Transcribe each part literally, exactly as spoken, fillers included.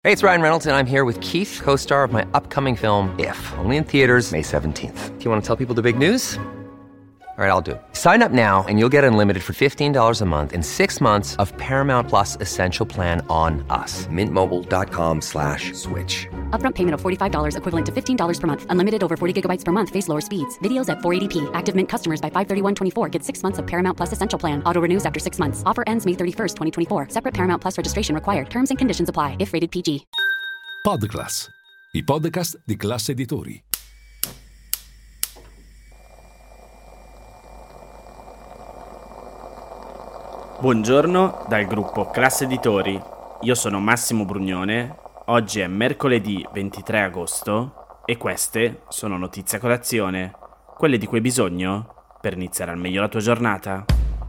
Hey, it's Ryan Reynolds, and I'm here with Keith, co-star of my upcoming film, If, only in theaters May seventeenth. Do you want to tell people the big news? All right, I'll do it. Sign up now and you'll get unlimited for fifteen dollars a month and six months of Paramount Plus Essential Plan on us. Mint Mobile dot com slash switch. Upfront payment of forty-five dollars equivalent to fifteen dollars per month. Unlimited over forty gigabytes per month. Face lower speeds. Videos at four eighty p. Active Mint customers by five thirty-one twenty-four get six months of Paramount Plus Essential Plan. Auto renews after six months. Offer ends May thirty-first, twenty twenty-four. Separate Paramount Plus registration required. Terms and conditions apply if rated P G. Podclass, i podcast di Classe Editori. Buongiorno dal gruppo Classe Editori. Io sono Massimo Brugnone. Oggi è mercoledì ventitré agosto e queste sono notizie a colazione, quelle di cui hai bisogno per iniziare al meglio la tua giornata.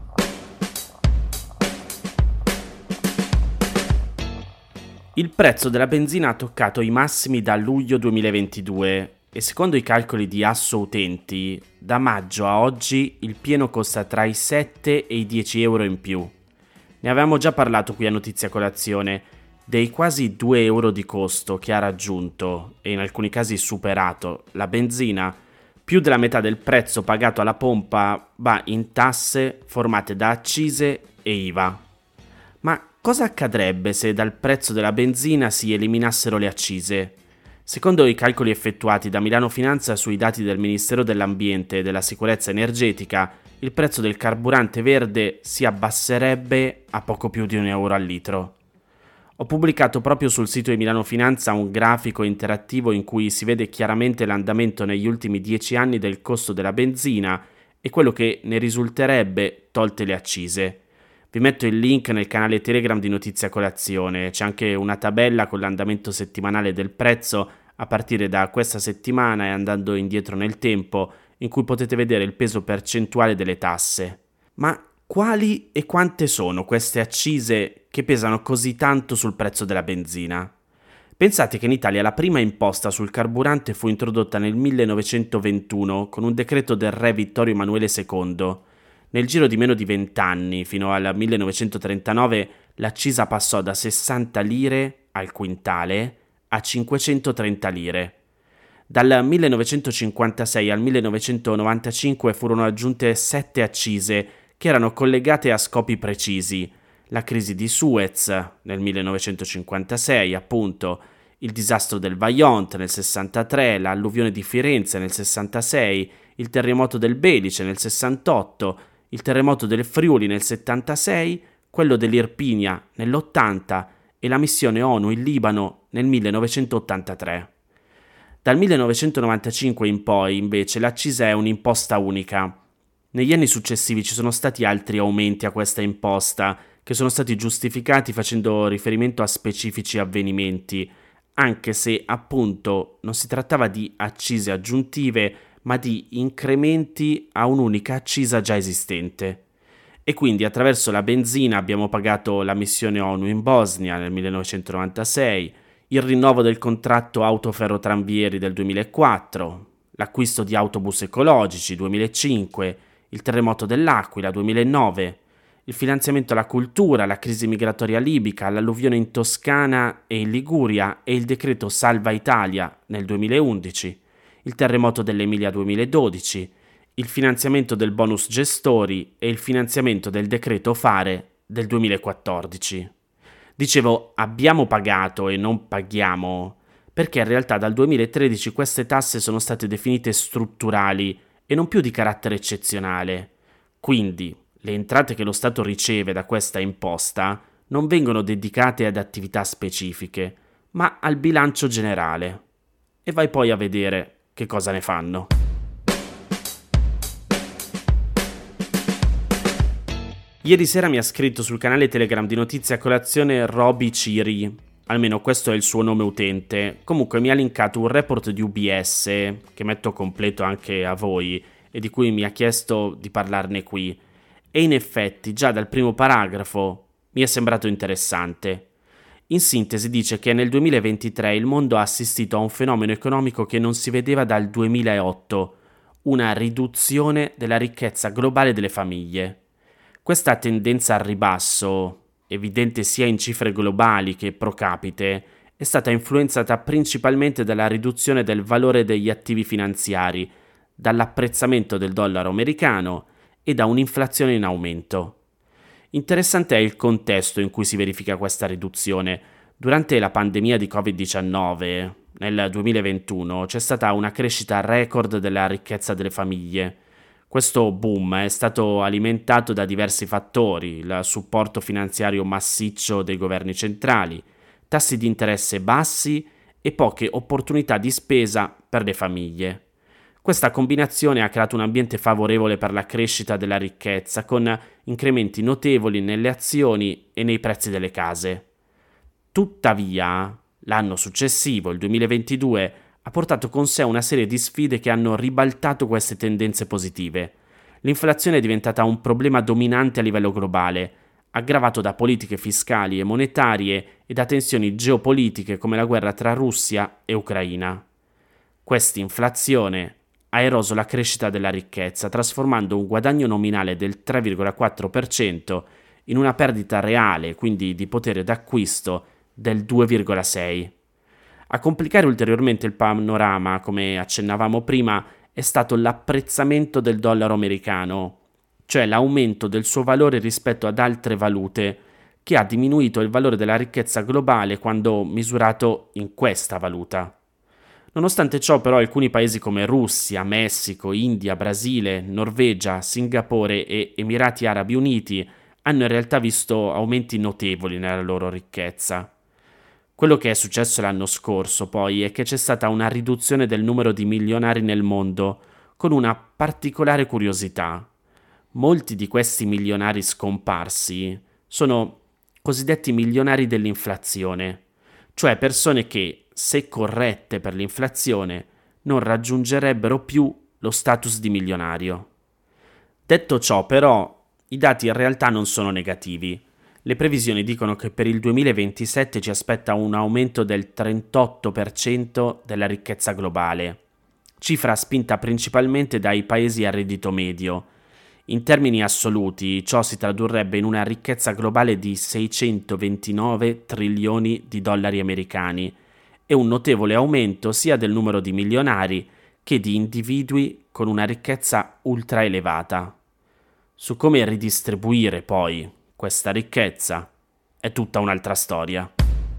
Il prezzo della benzina ha toccato i massimi da luglio duemilaventidue e secondo i calcoli di Asso Utenti, da maggio a oggi il pieno costa tra i sette e i dieci euro in più. Ne avevamo già parlato qui a Notizia Colazione, dei quasi due euro di costo che ha raggiunto, e in alcuni casi superato, la benzina. Più della metà del prezzo pagato alla pompa va in tasse formate da accise e I V A. Ma cosa accadrebbe se dal prezzo della benzina si eliminassero le accise? Secondo i calcoli effettuati da Milano Finanza sui dati del Ministero dell'Ambiente e della Sicurezza Energetica, il prezzo del carburante verde si abbasserebbe a poco più di un euro al litro. Ho pubblicato proprio sul sito di Milano Finanza un grafico interattivo in cui si vede chiaramente l'andamento negli ultimi dieci anni del costo della benzina e quello che ne risulterebbe tolte le accise. Vi metto il link nel canale Telegram di Notizia Colazione, c'è anche una tabella con l'andamento settimanale del prezzo a partire da questa settimana e andando indietro nel tempo, in cui potete vedere il peso percentuale delle tasse. Ma quali e quante sono queste accise che pesano così tanto sul prezzo della benzina? Pensate che in Italia la prima imposta sul carburante fu introdotta nel millenovecentoventuno con un decreto del re Vittorio Emanuele secondo. Nel giro di meno di vent'anni, fino al millenovecentotrentanove, l'accisa passò da sessanta lire al quintale a cinquecentotrenta lire. Dal millenovecentocinquantasei al millenovecentonovantacinque furono aggiunte sette accise che erano collegate a scopi precisi. La crisi di Suez nel millenovecentocinquantasei, appunto, il disastro del Vajont nel sessantatré, l'alluvione di Firenze nel sessantasei, il terremoto del Belice nel sessantotto, il terremoto del Friuli nel settantasei, quello dell'Irpinia nell'ottanta e la missione ONU in Libano nel millenovecentottantatré. Dal millenovecentonovantacinque in poi, invece, l'accisa è un'imposta unica. Negli anni successivi ci sono stati altri aumenti a questa imposta, che sono stati giustificati facendo riferimento a specifici avvenimenti, anche se, appunto, non si trattava di accise aggiuntive, ma di incrementi a un'unica accisa già esistente. E quindi attraverso la benzina abbiamo pagato la missione ONU in Bosnia nel millenovecentonovantasei, il rinnovo del contratto auto-ferrotranvieri del duemilaquattro, l'acquisto di autobus ecologici duemilacinque, il terremoto dell'Aquila duemilanove, il finanziamento alla cultura, la crisi migratoria libica, l'alluvione in Toscana e in Liguria e il decreto Salva Italia nel duemilaundici, il terremoto dell'Emilia duemiladodici, il finanziamento del bonus gestori e il finanziamento del decreto Fare del duemilaquattordici. Dicevo abbiamo pagato e non paghiamo perché in realtà dal duemilatredici queste tasse sono state definite strutturali e non più di carattere eccezionale. Quindi le entrate che lo Stato riceve da questa imposta non vengono dedicate ad attività specifiche, ma al bilancio generale. E vai poi a vedere che cosa ne fanno. Ieri sera mi ha scritto sul canale Telegram di Notizia Colazione Roby Ciri, almeno questo è il suo nome utente. Comunque mi ha linkato un report di U B S, che metto completo anche a voi, e di cui mi ha chiesto di parlarne qui. E in effetti, già dal primo paragrafo, mi è sembrato interessante. In sintesi dice che nel duemilaventitré il mondo ha assistito a un fenomeno economico che non si vedeva dal duemilaotto, una riduzione della ricchezza globale delle famiglie. Questa tendenza al ribasso, evidente sia in cifre globali che pro capite, è stata influenzata principalmente dalla riduzione del valore degli attivi finanziari, dall'apprezzamento del dollaro americano e da un'inflazione in aumento. Interessante è il contesto in cui si verifica questa riduzione. Durante la pandemia di covid diciannove, nel duemilaventuno, c'è stata una crescita record della ricchezza delle famiglie. Questo boom è stato alimentato da diversi fattori: il supporto finanziario massiccio dei governi centrali, tassi di interesse bassi e poche opportunità di spesa per le famiglie. Questa combinazione ha creato un ambiente favorevole per la crescita della ricchezza, con incrementi notevoli nelle azioni e nei prezzi delle case. Tuttavia, l'anno successivo, il duemilaventidue, ha portato con sé una serie di sfide che hanno ribaltato queste tendenze positive. L'inflazione è diventata un problema dominante a livello globale, aggravato da politiche fiscali e monetarie e da tensioni geopolitiche come la guerra tra Russia e Ucraina. Quest'inflazione ha eroso la crescita della ricchezza, trasformando un guadagno nominale del tre virgola quattro per cento in una perdita reale, quindi di potere d'acquisto, del due virgola sei per cento. A complicare ulteriormente il panorama, come accennavamo prima, è stato l'apprezzamento del dollaro americano, cioè l'aumento del suo valore rispetto ad altre valute, che ha diminuito il valore della ricchezza globale quando misurato in questa valuta. Nonostante ciò, però, alcuni paesi come Russia, Messico, India, Brasile, Norvegia, Singapore e Emirati Arabi Uniti hanno in realtà visto aumenti notevoli nella loro ricchezza. Quello che è successo l'anno scorso, poi, è che c'è stata una riduzione del numero di milionari nel mondo, con una particolare curiosità. Molti di questi milionari scomparsi sono cosiddetti milionari dell'inflazione, cioè persone che, se corrette per l'inflazione, non raggiungerebbero più lo status di milionario. Detto ciò, però, i dati in realtà non sono negativi. Le previsioni dicono che per il duemilaventisette ci aspetta un aumento del trentotto per cento della ricchezza globale, cifra spinta principalmente dai paesi a reddito medio. In termini assoluti, ciò si tradurrebbe in una ricchezza globale di seicentoventinove trilioni di dollari americani e un notevole aumento sia del numero di milionari che di individui con una ricchezza ultra elevata. Su come ridistribuire poi questa ricchezza è tutta un'altra storia.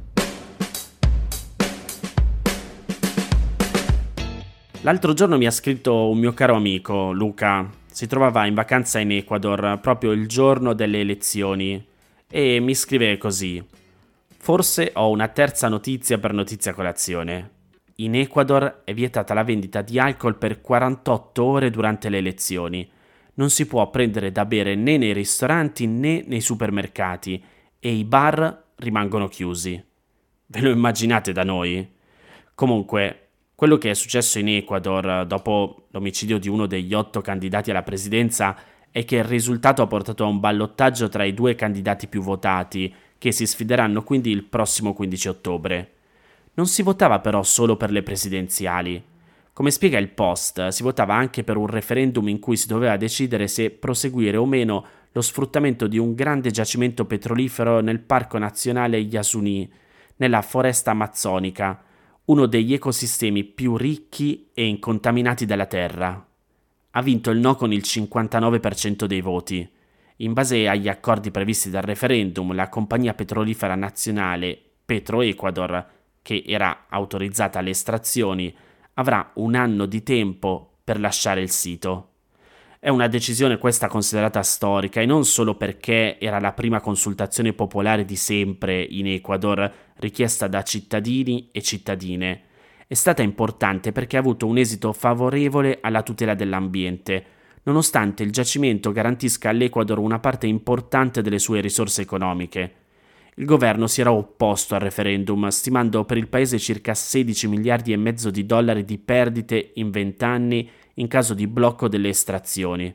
L'altro giorno mi ha scritto un mio caro amico, Luca. Si trovava in vacanza in Ecuador proprio il giorno delle elezioni e mi scrive così: forse ho una terza notizia per Notizia Colazione. In Ecuador è vietata la vendita di alcol per quarantotto ore durante le elezioni. Non si può prendere da bere né nei ristoranti né nei supermercati e i bar rimangono chiusi. Ve lo immaginate da noi? Comunque, quello che è successo in Ecuador dopo l'omicidio di uno degli otto candidati alla presidenza è che il risultato ha portato a un ballottaggio tra i due candidati più votati, che si sfideranno quindi il prossimo quindici ottobre. Non si votava però solo per le presidenziali. Come spiega il Post, si votava anche per un referendum in cui si doveva decidere se proseguire o meno lo sfruttamento di un grande giacimento petrolifero nel Parco Nazionale Yasuní, nella foresta amazzonica, uno degli ecosistemi più ricchi e incontaminati della Terra. Ha vinto il no con il cinquantanove per cento dei voti. In base agli accordi previsti dal referendum, la compagnia petrolifera nazionale Petroecuador, che era autorizzata alle estrazioni, avrà un anno di tempo per lasciare il sito. È una decisione questa considerata storica e non solo perché era la prima consultazione popolare di sempre in Ecuador richiesta da cittadini e cittadine. È stata importante perché ha avuto un esito favorevole alla tutela dell'ambiente, nonostante il giacimento garantisca all'Ecuador una parte importante delle sue risorse economiche. Il governo si era opposto al referendum, stimando per il paese circa sedici miliardi e mezzo di dollari di perdite in vent'anni in caso di blocco delle estrazioni.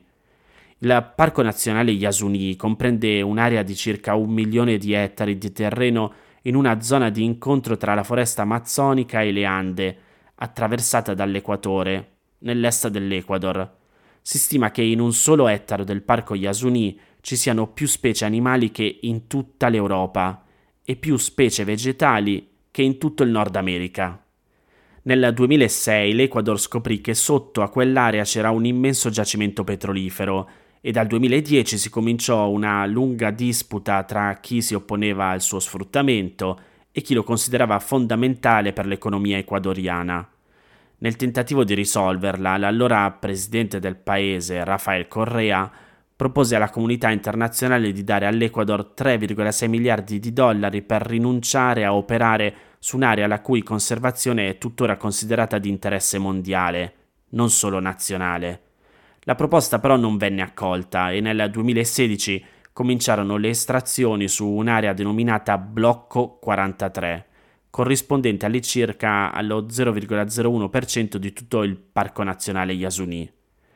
Il Parco Nazionale Yasuní comprende un'area di circa un milione di ettari di terreno in una zona di incontro tra la foresta amazzonica e le Ande, attraversata dall'equatore, nell'est dell'Ecuador. Si stima che in un solo ettaro del Parco Yasuní ci siano più specie animali che in tutta l'Europa e più specie vegetali che in tutto il Nord America. Nel duemilasei l'Ecuador scoprì che sotto a quell'area c'era un immenso giacimento petrolifero e dal duemiladieci si cominciò una lunga disputa tra chi si opponeva al suo sfruttamento e chi lo considerava fondamentale per l'economia ecuadoriana. Nel tentativo di risolverla, l'allora presidente del paese, Rafael Correa, propose alla comunità internazionale di dare all'Ecuador tre virgola sei miliardi di dollari per rinunciare a operare su un'area la cui conservazione è tuttora considerata di interesse mondiale, non solo nazionale. La proposta però non venne accolta e nel duemilasedici cominciarono le estrazioni su un'area denominata Blocco quarantatré, corrispondente all'incirca allo zero virgola zero uno per cento di tutto il Parco Nazionale Yasuní.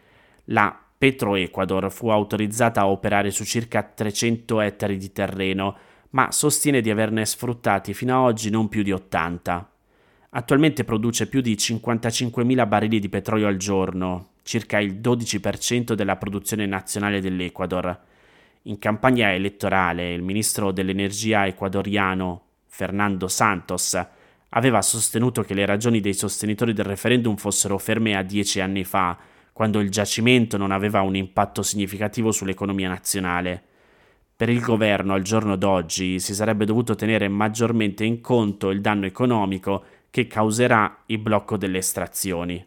La Petroecuador fu autorizzata a operare su circa trecento ettari di terreno, ma sostiene di averne sfruttati fino ad oggi non più di ottanta. Attualmente produce più di cinquantacinquemila barili di petrolio al giorno, circa il dodici per cento della produzione nazionale dell'Ecuador. In campagna elettorale il ministro dell'energia ecuadoriano, Fernando Santos, aveva sostenuto che le ragioni dei sostenitori del referendum fossero ferme a dieci anni fa, quando il giacimento non aveva un impatto significativo sull'economia nazionale. Per il governo al giorno d'oggi si sarebbe dovuto tenere maggiormente in conto il danno economico che causerà il blocco delle estrazioni.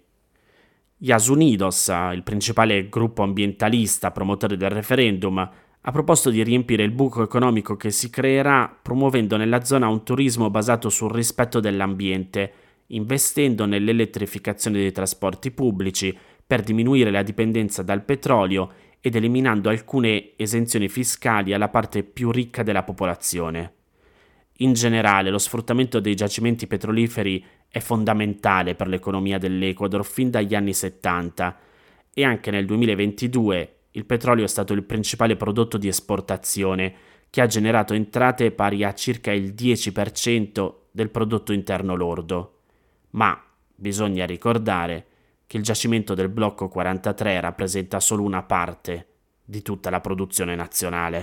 Yasunidos, il principale gruppo ambientalista promotore del referendum, ha proposto di riempire il buco economico che si creerà promuovendo nella zona un turismo basato sul rispetto dell'ambiente, investendo nell'elettrificazione dei trasporti pubblici per diminuire la dipendenza dal petrolio ed eliminando alcune esenzioni fiscali alla parte più ricca della popolazione. In generale, lo sfruttamento dei giacimenti petroliferi è fondamentale per l'economia dell'Ecuador fin dagli anni settanta e anche nel duemilaventidue il petrolio è stato il principale prodotto di esportazione, che ha generato entrate pari a circa il dieci per cento del prodotto interno lordo. Ma bisogna ricordare che il giacimento del Blocco quarantatré rappresenta solo una parte di tutta la produzione nazionale.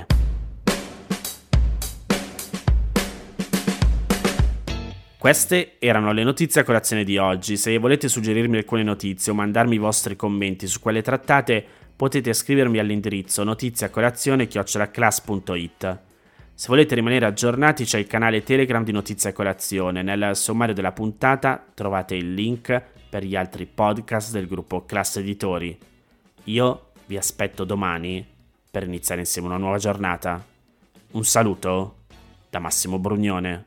Queste erano le notizie a colazione di oggi. Se volete suggerirmi alcune notizie o mandarmi i vostri commenti su quelle trattate, potete scrivermi all'indirizzo notiziacolazione chiocciola class punto it. Se volete rimanere aggiornati c'è il canale Telegram di Notizie a Colazione. Nel sommario della puntata trovate il link per gli altri podcast del gruppo Class Editori. Io vi aspetto domani per iniziare insieme una nuova giornata. Un saluto da Massimo Brugnone.